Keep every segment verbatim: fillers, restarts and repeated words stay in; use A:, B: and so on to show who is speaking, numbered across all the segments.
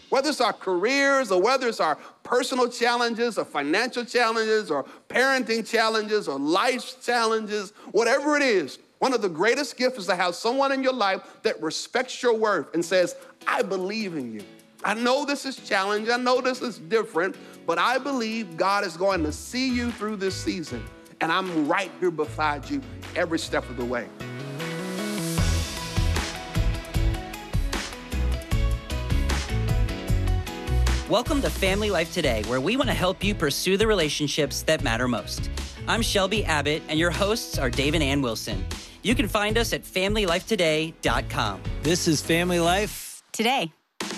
A: Whether it's our careers or whether it's our personal challenges or financial challenges or parenting challenges or life challenges, whatever it is, one of the greatest gifts is to have someone in your life that respects your worth and says, I believe in you. I know this is challenging, I know this is different, but I believe God is going to see you through this season, and I'm right here beside you every step of the way.
B: Welcome to Family Life Today, where we want to help you pursue the relationships that matter most. I'm Shelby Abbott, and your hosts are Dave and Ann Wilson. You can find us at family life today dot com.
C: This is Family Life
D: Today.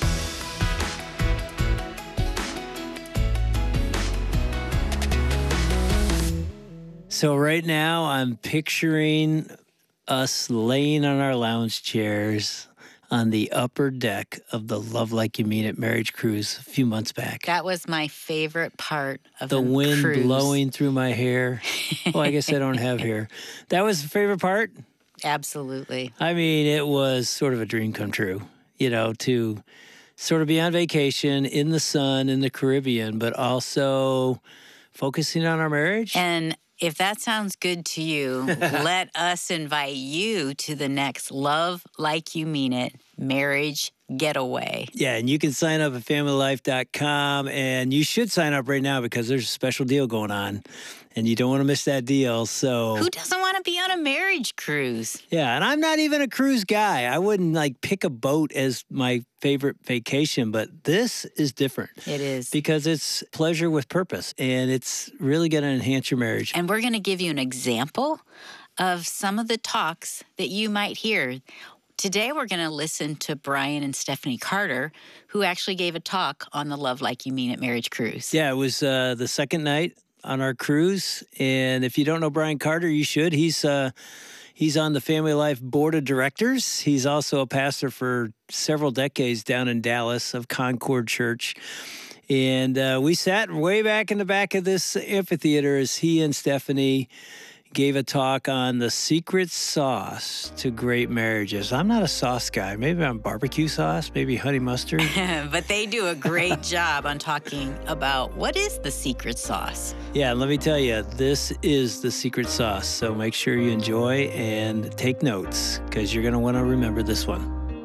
C: So right now I'm picturing us laying on our lounge chairs on the upper deck of the Love Like You Mean It marriage cruise a few months back.
D: That was my favorite part of
C: the
D: the
C: wind
D: cruise.
C: blowing through my hair. Well, I guess I don't have hair. That was the favorite part?
D: Absolutely.
C: I mean, it was sort of a dream come true, you know, to sort of be on vacation in the sun in the Caribbean, but also focusing on our marriage.
D: And if that sounds good to you, let us invite you to the next Love Like You Mean It marriage getaway.
C: Yeah, and you can sign up at family life dot com, and you should sign up right now because there's a special deal going on, and you don't want to miss that deal. So
D: who doesn't want to be on a marriage cruise?
C: Yeah, and I'm not even a cruise guy. I wouldn't like pick a boat as my favorite vacation, but this is different.
D: It is.
C: Because it's pleasure with purpose, and it's really going to enhance your marriage.
D: And we're going to give you an example of some of the talks that you might hear. Today, we're going to listen to Brian and Stephanie Carter, who actually gave a talk on the Love Like You Mean It marriage cruise.
C: Yeah, it was uh, the second night on our cruise. And if you don't know Brian Carter, you should. He's uh, he's on the Family Life Board of Directors. He's also a pastor for several decades down in Dallas of Concord Church. And uh, we sat way back in the back of this amphitheater as he and Stephanie gave a talk on the secret sauce to great marriages. I'm not a sauce guy. Maybe I'm barbecue sauce, maybe honey mustard.
D: But they do a great job on talking about what is the secret sauce.
C: Yeah, let me tell you, this is the secret sauce. So make sure you enjoy and take notes because you're going to want to remember this one.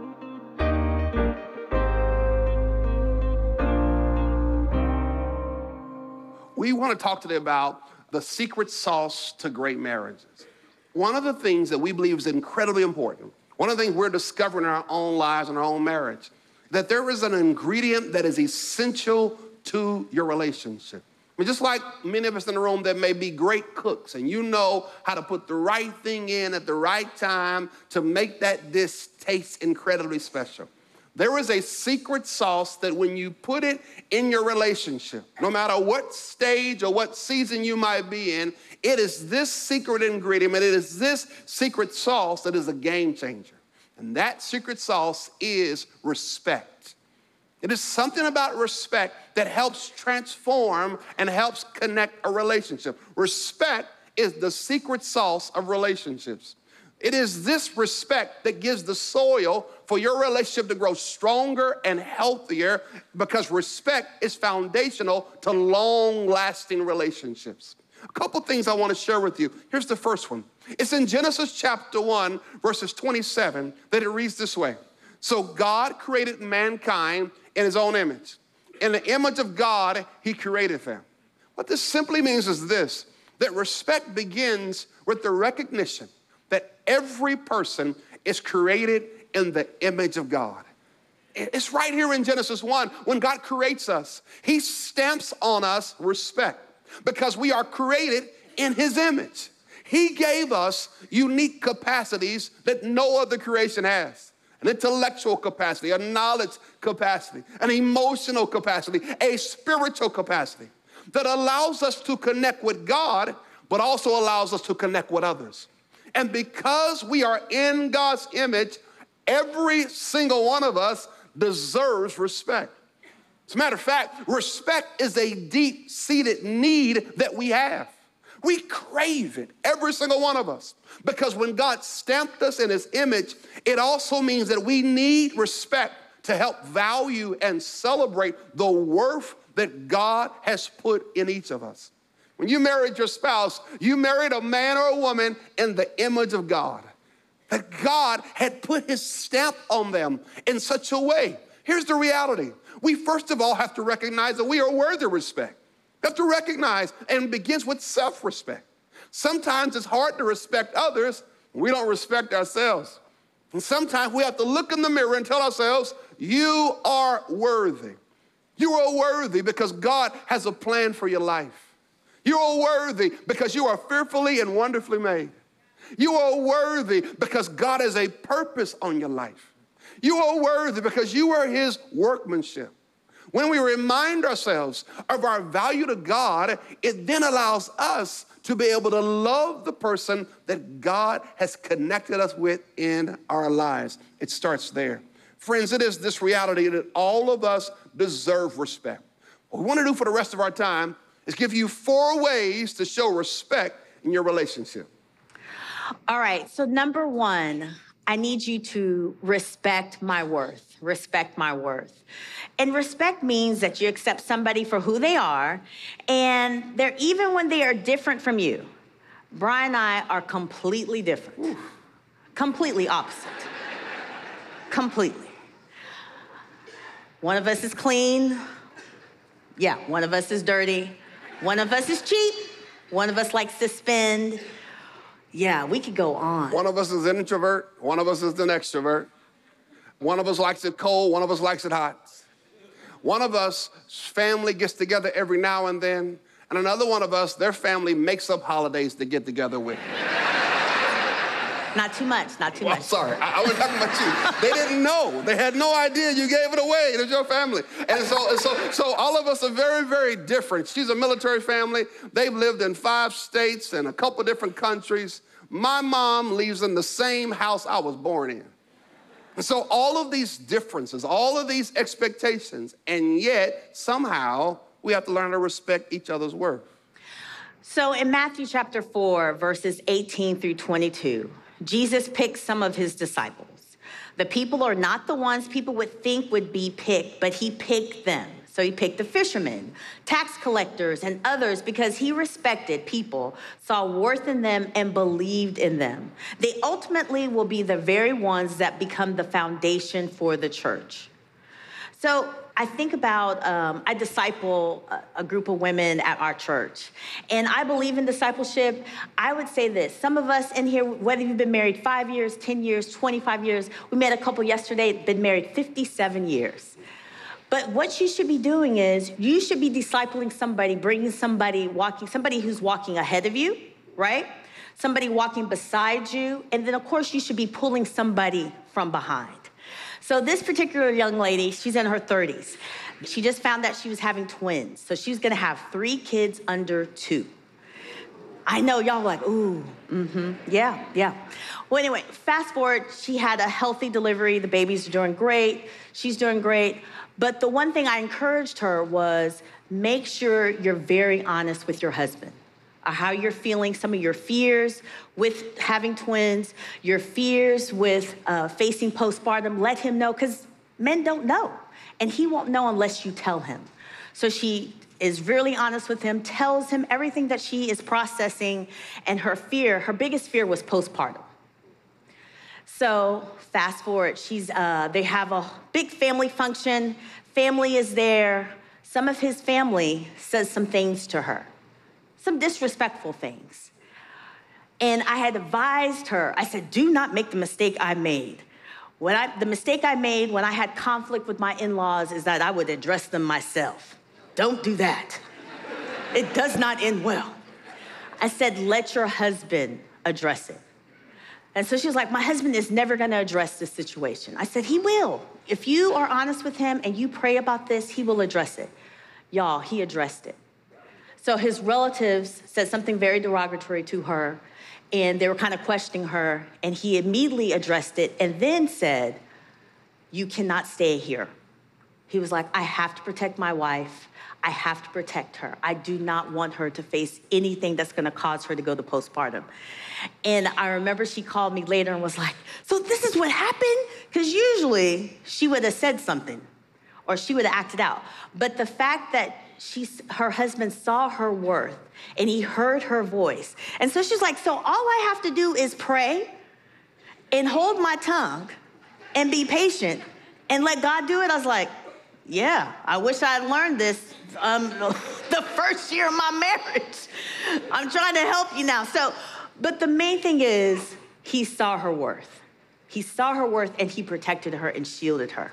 A: We want to talk today about the secret sauce to great marriages. One of the things that we believe is incredibly important, one of the things we're discovering in our own lives and our own marriage, that there is an ingredient that is essential to your relationship. I mean, just like many of us in the room that may be great cooks and you know how to put the right thing in at the right time to make that dish taste incredibly special. There is a secret sauce that when you put it in your relationship, no matter what stage or what season you might be in, it is this secret ingredient, and it is this secret sauce that is a game changer. And that secret sauce is respect. It is something about respect that helps transform and helps connect a relationship. Respect is the secret sauce of relationships. It is this respect that gives the soil for your relationship to grow stronger and healthier because respect is foundational to long-lasting relationships. A couple things I want to share with you. Here's the first one. It's in Genesis chapter one, verses twenty-seven, that it reads this way. So God created mankind in his own image. In the image of God, he created them. What this simply means is this, that respect begins with the recognition that every person is created in the image of God. It's right here in Genesis one. When God creates us, he stamps on us respect because we are created in his image. He gave us unique capacities that no other creation has. An intellectual capacity, a knowledge capacity, an emotional capacity, a spiritual capacity that allows us to connect with God, but also allows us to connect with others. And because we are in God's image, every single one of us deserves respect. As a matter of fact, respect is a deep-seated need that we have. We crave it, every single one of us. Because when God stamped us in his image, it also means that we need respect to help value and celebrate the worth that God has put in each of us. When you married your spouse, you married a man or a woman in the image of God, that God had put his stamp on them in such a way. Here's the reality. We first of all have to recognize that we are worthy of respect. We have to recognize, and it begins with self-respect. Sometimes it's hard to respect others when we don't respect ourselves. And sometimes we have to look in the mirror and tell ourselves, you are worthy. You are worthy because God has a plan for your life. You are worthy because you are fearfully and wonderfully made. You are worthy because God has a purpose on your life. You are worthy because you are his workmanship. When we remind ourselves of our value to God, it then allows us to be able to love the person that God has connected us with in our lives. It starts there. Friends, it is this reality that all of us deserve respect. What we want to do for the rest of our time is give you four ways to show respect in your relationship.
E: All right, so number one, I need you to respect my worth, respect my worth. And respect means that you accept somebody for who they are, and they're even when they are different from you. Brian and I are completely different, Ooh. completely opposite, completely. One of us is clean, yeah, one of us is dirty, one of us is cheap, one of us likes to spend. Yeah, we could go on.
A: One of us is an introvert, one of us is an extrovert. One of us likes it cold, one of us likes it hot. One of us, family gets together every now and then, and another one of us, their family makes up holidays to get together with.
E: Not too much, not too
A: well,
E: much.
A: Sorry, I, I wasn't talking about you. They didn't know. They had no idea you gave it away. It was your family. And so, and so, so all of us are very, very different. She's a military family. They've lived in five states and a couple different countries. My mom lives in the same house I was born in. And so all of these differences, all of these expectations, and yet somehow we have to learn to respect each other's worth.
E: So in Matthew chapter four, verses eighteen through twenty-two, Jesus picks some of his disciples. The people are not the ones people would think would be picked, but he picked them. So he picked the fishermen, tax collectors, and others because he respected people, saw worth in them, and believed in them. They ultimately will be the very ones that become the foundation for the church. So I think about, um, I disciple a, a group of women at our church, and I believe in discipleship. I would say this, some of us in here, whether you've been married five years, ten years, twenty-five years, we met a couple yesterday, been married fifty-seven years. But what you should be doing is you should be discipling somebody, bringing somebody, walking, somebody who's walking ahead of you, right? Somebody walking beside you. And then, of course, you should be pulling somebody from behind. So this particular young lady, she's in her thirties. She just found out she was having twins. So she's going to have three kids under two. I know y'all like, ooh, mm-hmm, yeah, yeah. Well, anyway, fast forward, she had a healthy delivery. The babies are doing great. She's doing great. But the one thing I encouraged her was make sure you're very honest with your husband, uh, how you're feeling, some of your fears with having twins, your fears with uh, facing postpartum. Let him know, because men don't know, and he won't know unless you tell him. So she is really honest with him, tells him everything that she is processing, and her fear, her biggest fear was postpartum. So fast forward, she's, uh, they have a big family function. Family is there. Some of his family says some things to her, some disrespectful things. And I had advised her, I said, do not make the mistake I made. When I, the mistake I made when I had conflict with my in-laws is that I would address them myself. Don't do that. It does not end well. I said, let your husband address it. And so she was like, my husband is never gonna address this situation. I said, he will. If you are honest with him and you pray about this, he will address it. Y'all, he addressed it. So his relatives said something very derogatory to her, and they were kind of questioning her, and he immediately addressed it and then said, you cannot stay here. He was like, I have to protect my wife. I have to protect her. I do not want her to face anything that's gonna cause her to go to postpartum. And I remember she called me later and was like, so this is what happened? Because usually she would have said something or she would have acted out. But the fact that she, her husband saw her worth and he heard her voice. And so she's like, so all I have to do is pray and hold my tongue and be patient and let God do it. I was like, yeah, I wish I had learned this um, the first year of my marriage. I'm trying to help you now. So, but the main thing is he saw her worth. He saw her worth and he protected her and shielded her.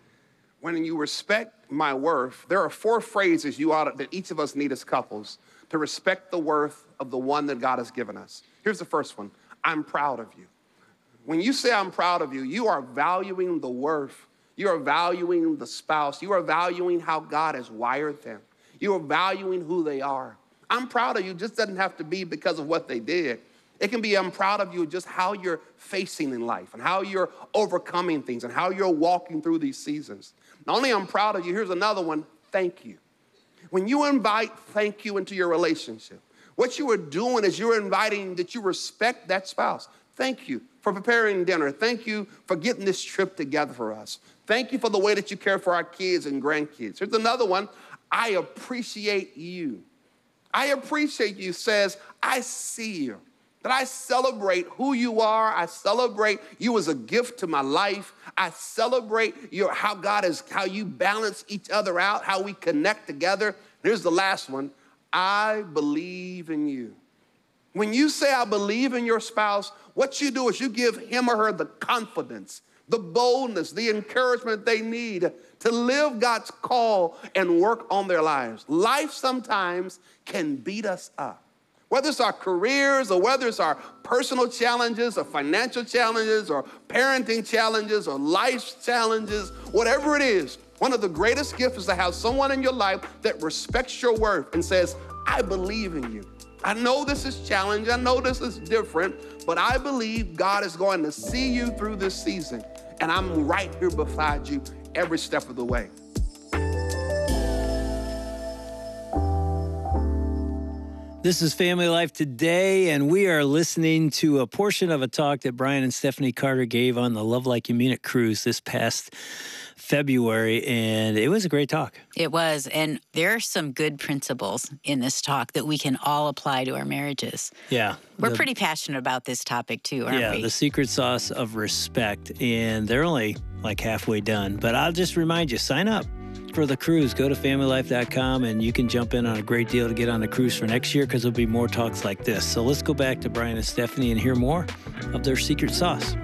A: When you respect my worth, there are four phrases you ought to, that each of us need as couples to respect the worth of the one that God has given us. Here's the first one. I'm proud of you. When you say I'm proud of you, you are valuing the worth. You are valuing the spouse. You are valuing how God has wired them. You are valuing who they are. I'm proud of you just doesn't have to be because of what they did. It can be I'm proud of you just how you're facing in life and how you're overcoming things and how you're walking through these seasons. Not only I'm proud of you, here's another one, thank you. When you invite thank you into your relationship, what you are doing is you're inviting that you respect that spouse. Thank you for preparing dinner. Thank you for getting this trip together for us. Thank you for the way that you care for our kids and grandkids. Here's another one, I appreciate you. I appreciate you says, I see you. That I celebrate who you are. I celebrate you as a gift to my life. I celebrate your, how God is, how you balance each other out, how we connect together. Here's the last one. I believe in you. When you say I believe in your spouse, what you do is you give him or her the confidence, the boldness, the encouragement they need to live God's call and work on their lives. Life sometimes can beat us up. Whether it's our careers or whether it's our personal challenges or financial challenges or parenting challenges or life challenges, whatever it is, one of the greatest gifts is to have someone in your life that respects your worth and says, I believe in you. I know this is challenging, I know this is different, but I believe God is going to see you through this season, and I'm right here beside you every step of the way.
C: This is Family Life Today, and we are listening to a portion of a talk that Brian and Stephanie Carter gave on the Love Like You Mean It cruise this past February, and it was a great talk.
D: It was, and there are some good principles in this talk that we can all apply to our marriages.
C: Yeah.
D: We're
C: the,
D: pretty passionate about this topic too, aren't
C: yeah,
D: we?
C: Yeah, the secret sauce of respect, and they're only like halfway done, but I'll just remind you, sign up for the cruise. Go to family life dot com and you can jump in on a great deal to get on the cruise for next year because there'll be more talks like this. So let's go back to Brian and Stephanie and hear more of their secret sauce.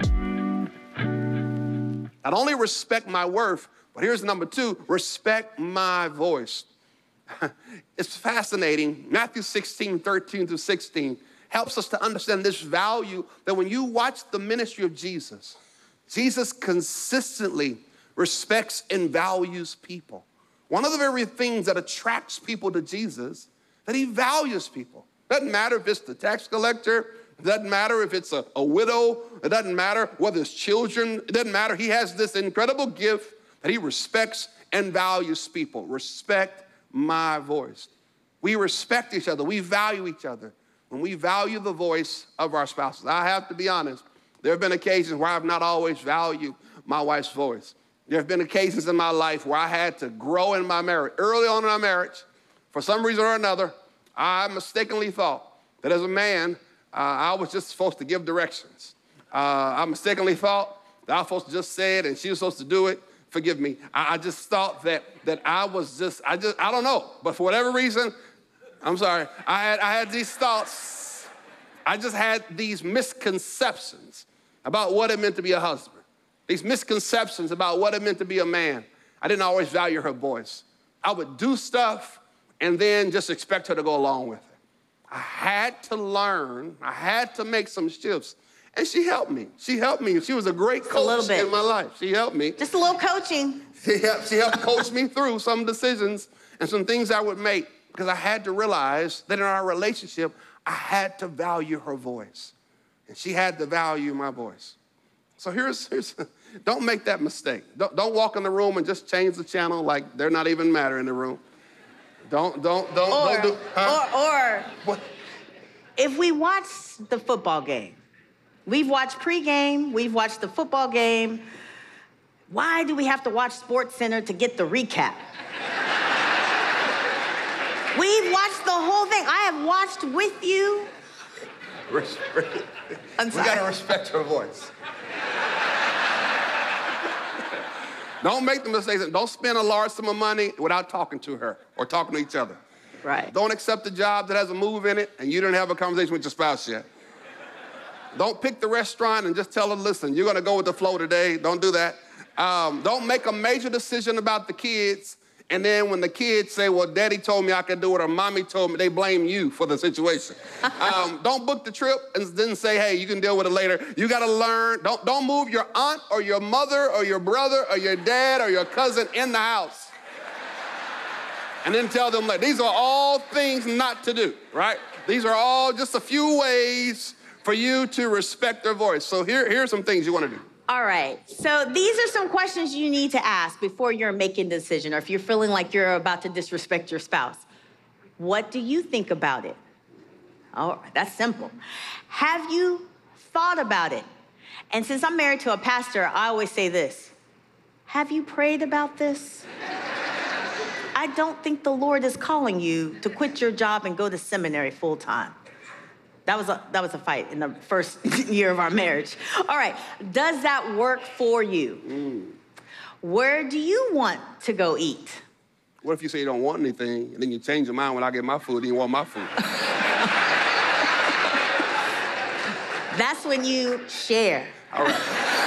A: Not only respect my worth, but here's number two, respect my voice. It's fascinating. Matthew sixteen, thirteen through sixteen helps us to understand this value that when you watch the ministry of Jesus, Jesus consistently respects and values people. One of the very things that attracts people to Jesus, that he values people. Doesn't matter if it's the tax collector, it doesn't matter if it's a, a widow, it doesn't matter whether it's children, it doesn't matter. He has this incredible gift that he respects and values people. Respect my voice. We respect each other, we value each other when we value the voice of our spouses. I have to be honest, there have been occasions where I've not always valued my wife's voice. There have been occasions in my life where I had to grow in my marriage. Early on in our marriage, for some reason or another, I mistakenly thought that as a man, uh, I was just supposed to give directions. Uh, I mistakenly thought that I was supposed to just say it and she was supposed to do it. Forgive me. I, I just thought that that I was just, I just, I don't know. But for whatever reason, I'm sorry, I had, I had these thoughts. I just had these misconceptions about what it meant to be a husband. These misconceptions about what it meant to be a man. I didn't always value her voice. I would do stuff and then just expect her to go along with it. I had to learn, I had to make some shifts. And she helped me. She helped me. She was a great
E: Just a little
A: coach
E: bit.
A: in my life. She helped me.
E: Just a little coaching.
A: She helped, she helped coach me through some decisions and some things I would make because I had to realize that in our relationship, I had to value her voice. And she had to value my voice. So here's, here's don't make that mistake. Don't, don't walk in the room and just change the channel like they're not even matter in the room. Don't, don't, don't,
E: Or,
A: don't do, huh?
E: or, or
A: What?
E: if we watch the football game, We've watched pregame, we've watched the football game. Why do we have to watch SportsCenter to get the recap? We've watched the whole thing. I have watched with you. I'm
A: We
E: sorry.
A: gotta respect her voice. Don't make the mistakes. Don't spend a large sum of money without talking to her or talking to each other.
E: Right.
A: Don't accept a job that has a move in it and you didn't have a conversation with your spouse yet. Don't pick the restaurant and just tell her, listen, you're gonna go with the flow today. Don't do that. Um, don't make a major decision about the kids, and then when the kids say, well, daddy told me I could do it, or mommy told me, they blame you for the situation. um, don't book the trip and then say, hey, you can deal with it later. You gotta learn. Don't, don't move your aunt or your mother or your brother or your dad or your cousin in the house. And then tell them, like, these are all things not to do, right? These are all just a few ways for you to respect their voice. So here, here are some things you wanna do.
E: All right, so these are some questions you need to ask before you're making a decision, or if you're feeling like you're about to disrespect your spouse. What do you think about it? Oh, that's simple. Have you thought about it? And since I'm married to a pastor, I always say this: have you prayed about this? I don't think the Lord is calling you to quit your job and go to seminary full time. That was a, that was a fight in the first year of our marriage. All right, does that work for you? Mm. Where do you want to go eat?
A: What if you say you don't want anything, and then you change your mind when I get my food, and you want my food?
E: That's when you share.
A: All right.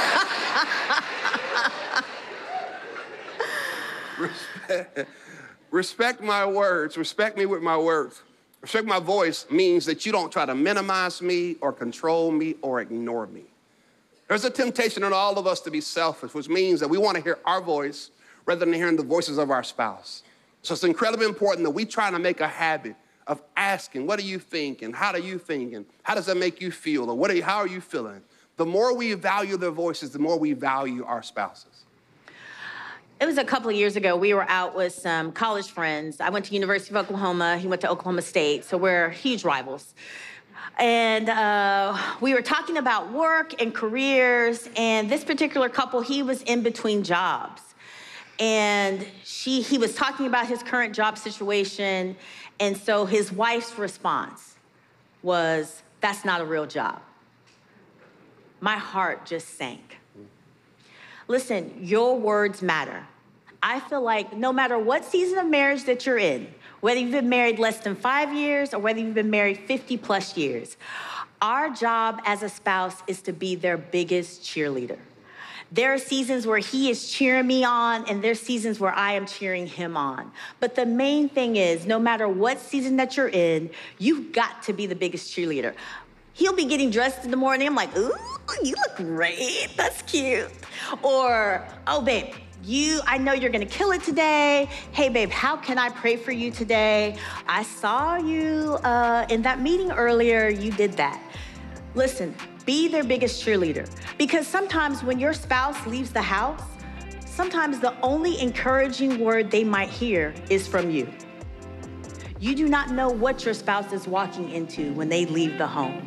A: respect, respect my words. Respect me with my words. Respect my voice means that you don't try to minimize me or control me or ignore me. There's a temptation in all of us to be selfish, which means that we want to hear our voice rather than hearing the voices of our spouse. So it's incredibly important that we try to make a habit of asking, what do you think, and how do you think, and how does that make you feel, or what are you, how are you feeling? The more we value their voices, the more we value our spouses.
E: It was a couple of years ago. We were out with some college friends. I went to University of Oklahoma. He went to Oklahoma State, so we're huge rivals. And uh, we were talking about work and careers, and this particular couple, he was in between jobs. And she, he was talking about his current job situation, and so his wife's response was, that's not a real job. My heart just sank. Listen, your words matter. I feel like no matter what season of marriage that you're in, whether you've been married less than five years or whether you've been married fifty plus years, our job as a spouse is to be their biggest cheerleader. There are seasons where he is cheering me on, and there's seasons where I am cheering him on. But the main thing is, no matter what season that you're in, you've got to be the biggest cheerleader. He'll be getting dressed in the morning. I'm like, ooh, you look great. That's cute. Or, oh, babe, you, I know you're gonna kill it today. Hey, babe, how can I pray for you today? I saw you uh, in that meeting earlier. You did that. Listen, be their biggest cheerleader. Because sometimes when your spouse leaves the house, sometimes the only encouraging word they might hear is from you. You do not know what your spouse is walking into when they leave the home.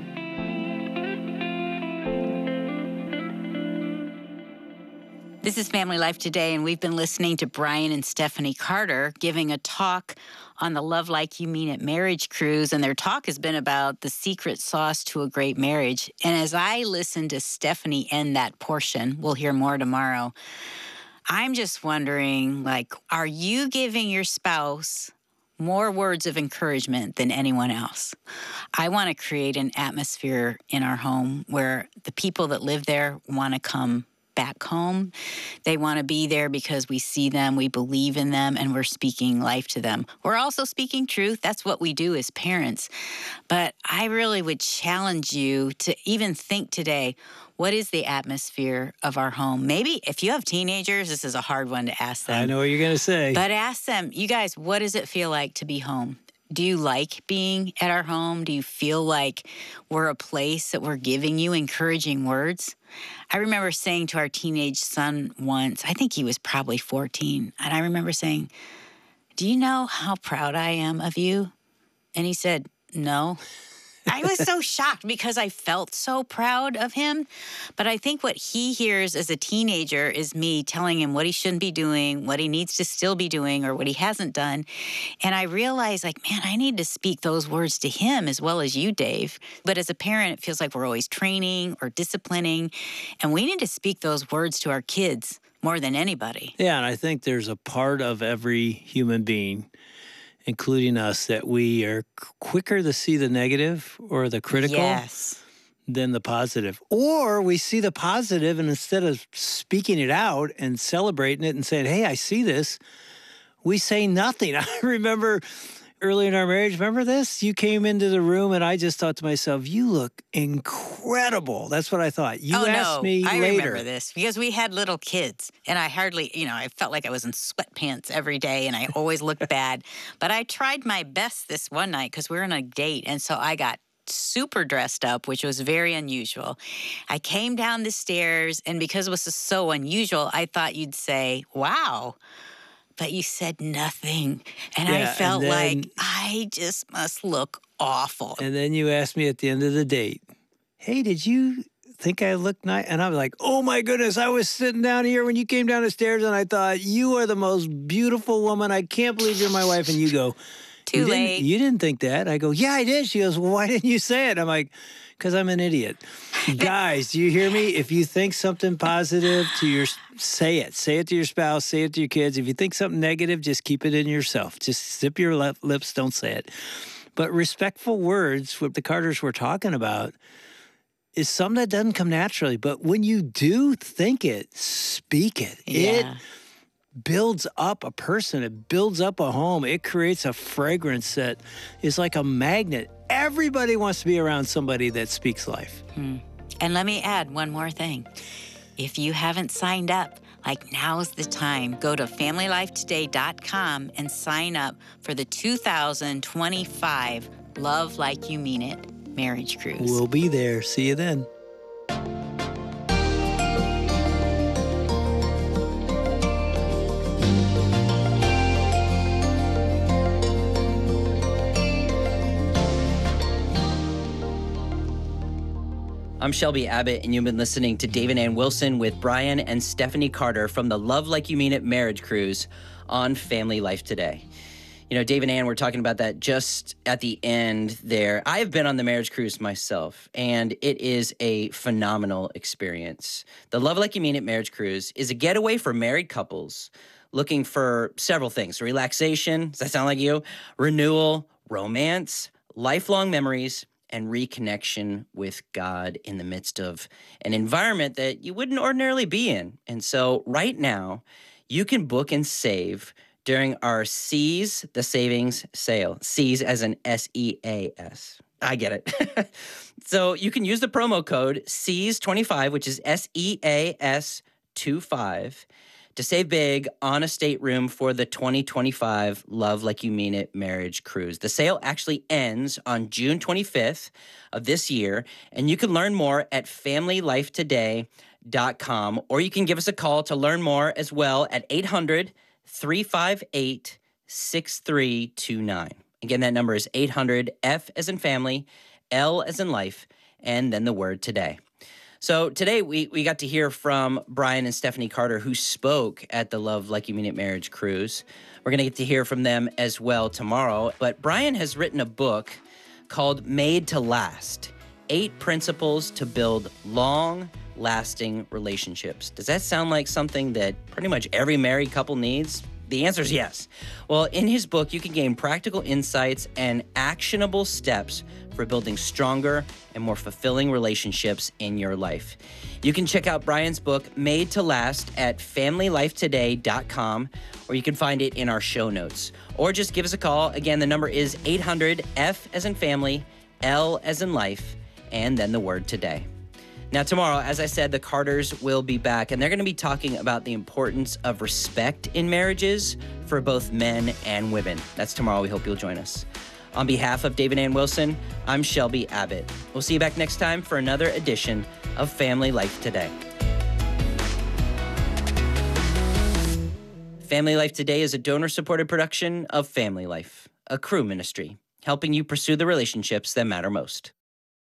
D: This is Family Life Today, and we've been listening to Brian and Stephanie Carter giving a talk on the Love Like You Mean It marriage cruise, and their talk has been about the secret sauce to a great marriage. And as I listen to Stephanie end that portion, we'll hear more tomorrow, I'm just wondering, like, are you giving your spouse more words of encouragement than anyone else? I want to create an atmosphere in our home where the people that live there want to come back home. They want to be there because we see them, we believe in them, and we're speaking life to them. We're also speaking truth. That's what we do as parents. But I really would challenge you to even think today, what is the atmosphere of our home? Maybe if you have teenagers, this is a hard one to ask them.
C: I know what you're going to say.
D: But ask them, you guys, what does it feel like to be home? Do you like being at our home? Do you feel like we're a place that we're giving you encouraging words? I remember saying to our teenage son once, I think he was probably fourteen, and I remember saying, do you know how proud I am of you? And he said, no. I was so shocked because I felt so proud of him. But I think what he hears as a teenager is me telling him what he shouldn't be doing, what he needs to still be doing, or what he hasn't done. And I realized, like, man, I need to speak those words to him as well as you, Dave. But as a parent, it feels like we're always training or disciplining. And we need to speak those words to our kids more than anybody.
C: Yeah, and I think there's a part of every human being, including us, that we are quicker to see the negative or the critical
D: Yes.
C: than the positive. Or we see the positive, and instead of speaking it out and celebrating it and saying, hey, I see this, we say nothing. I remember early in our marriage, remember this? You came into the room and I just thought to myself, you look incredible. That's what I thought. You
D: oh,
C: asked
D: no.
C: me
D: I
C: later.
D: remember this because we had little kids and I hardly, you know, I felt like I was in sweatpants every day and I always looked bad. But I tried my best this one night because we were on a date. And so I got super dressed up, which was very unusual. I came down the stairs and because it was so unusual, I thought you'd say, wow. But you said nothing. And
C: Yeah,
D: I
C: and
D: felt
C: then-
D: like I just must look awful.
C: And then you asked me at the end of the date, hey, did you think I looked nice? And I was like, oh my goodness, I was sitting down here when you came down the stairs and I thought, you are the most beautiful woman. I can't believe you're my wife. And you go,
D: Too
C: you
D: late.
C: Didn't, you didn't think that? I go, yeah, I did. She goes, well, why didn't you say it? I'm like, because I'm an idiot. Guys, do you hear me? If you think something positive to your, say it. Say it to your spouse. Say it to your kids. If you think something negative, just keep it in yourself. Just zip your lip, lips. Don't say it. But respectful words, what the Carters were talking about, is something that doesn't come naturally. But when you do think it, speak it. It
D: Yeah.
C: builds up a person. It builds up a home. It creates a fragrance that is like a magnet. Everybody wants to be around somebody that speaks life.
D: And let me add one more thing. If you haven't signed up, like now's the time. Go to family life today dot com and sign up for the two thousand twenty-five Love Like You Mean It Marriage Cruise.
C: We'll be there. See you then.
B: I'm Shelby Abbott, and you've been listening to Dave and Ann Wilson with Brian and Stephanie Carter from the Love Like You Mean It Marriage Cruise on Family Life Today. You know, Dave and Ann were talking about that just at the end there. I have been on the marriage cruise myself, and it is a phenomenal experience. The Love Like You Mean It Marriage Cruise is a getaway for married couples looking for several things: relaxation, does that sound like you? Renewal, romance, lifelong memories, and reconnection with God in the midst of an environment that you wouldn't ordinarily be in. And so right now, you can book and save during our Seize the Savings sale. Seize as in S E A S. I get it. So you can use the promo code Seize twenty-five, which is S E A S twenty-five, to save big on a stateroom for the twenty twenty-five Love Like You Mean It Marriage Cruise. The sale actually ends on June twenty-fifth of this year, and you can learn more at family life today dot com, or you can give us a call to learn more as well at eight hundred, three five eight, six three two nine. Again, that number is eight hundred, F as in family, L as in life, and then the word today. So today we, we got to hear from Brian and Stephanie Carter, who spoke at the Love Like You Mean It Marriage Cruise. We're going to get to hear from them as well tomorrow. But Brian has written a book called Made to Last, Eight Principles to Build Long-Lasting Relationships. Does that sound like something that pretty much every married couple needs? The answer is yes. Well, in his book, you can gain practical insights and actionable steps for building stronger and more fulfilling relationships in your life. You can check out Brian's book, Made to Last, at family life today dot com, or you can find it in our show notes. Or just give us a call. Again, the number is eight hundred, F as in family, L as in life, and then the word today. Now, tomorrow, as I said, the Carters will be back, and they're going to be talking about the importance of respect in marriages for both men and women. That's tomorrow. We hope you'll join us. On behalf of Dave and Ann Wilson, I'm Shelby Abbott. We'll see you back next time for another edition of Family Life Today. Family Life Today is a donor-supported production of Family Life, a Crew ministry. helping you pursue the relationships that matter most.